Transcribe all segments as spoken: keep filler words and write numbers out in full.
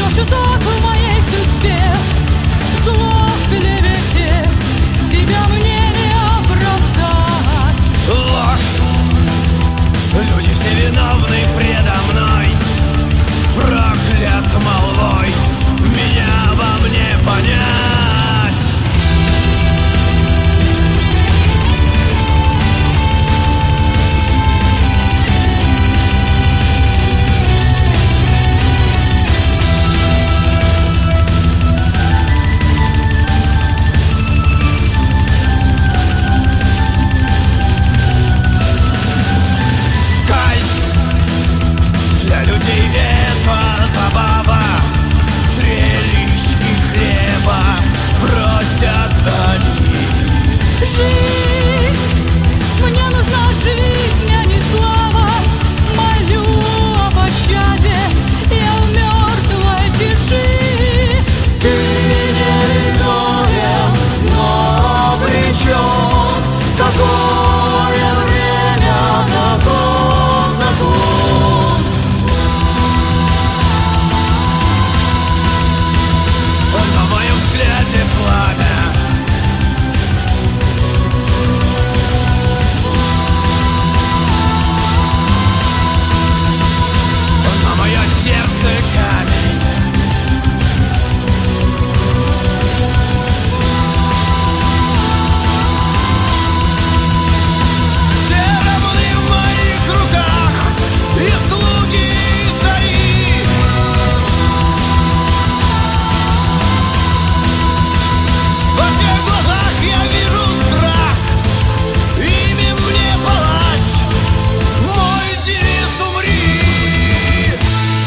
Живешь так в моей судьбе, зло в клевете, тебя мне не оправдать. Ложь, люди все виновны предо мной, проклят молвой, меня вам не понять. Для людей это забава, зрелищ и хлеба просят они. Жизнь, мне нужна жизнь, а не слава. Молю о пощаде, я в мертвой тиши. Ты невиновен, но обречен. Такое время, таков закон. На моем взгляде пламя, на мое сердце камень. Все равны в моих руках и слуги, и цари. Во всех глазах я вижу страх, ими мне палач, мой девиз умри.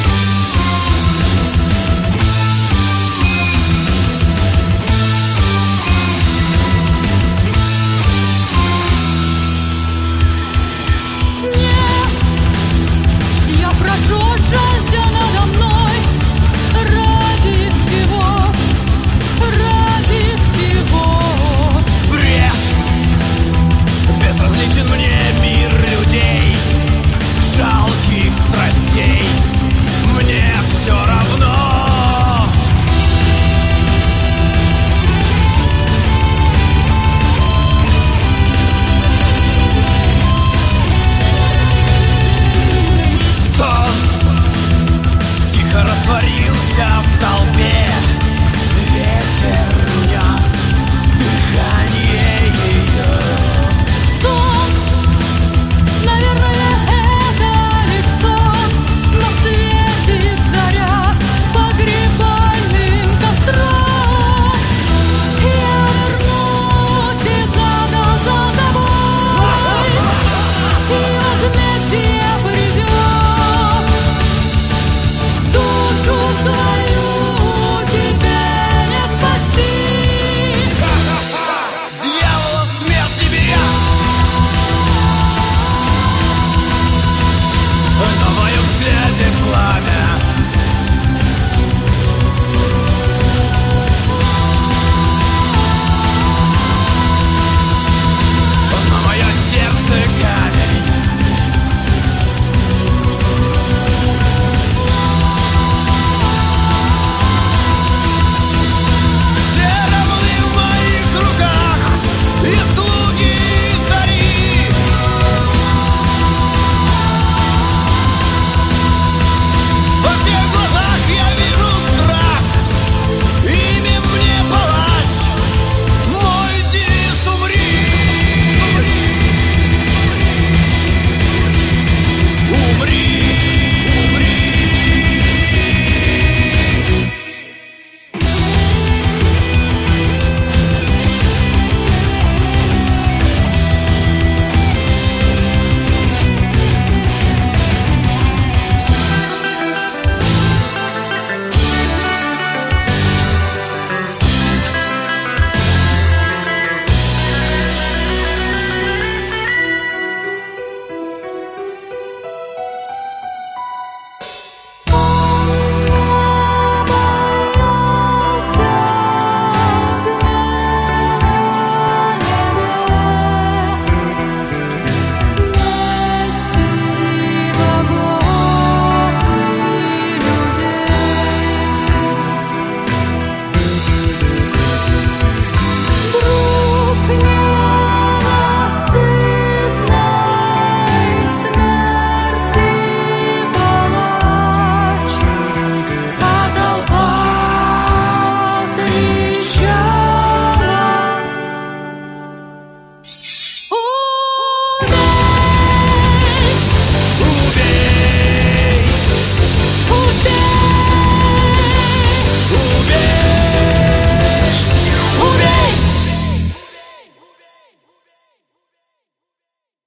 Нет, я прошу, жалься надо мной. Ради всего, ради всего. Бред, безразличен мне мир людей, жалких страстей, мне все равно. Стон тихо растворился в толпе,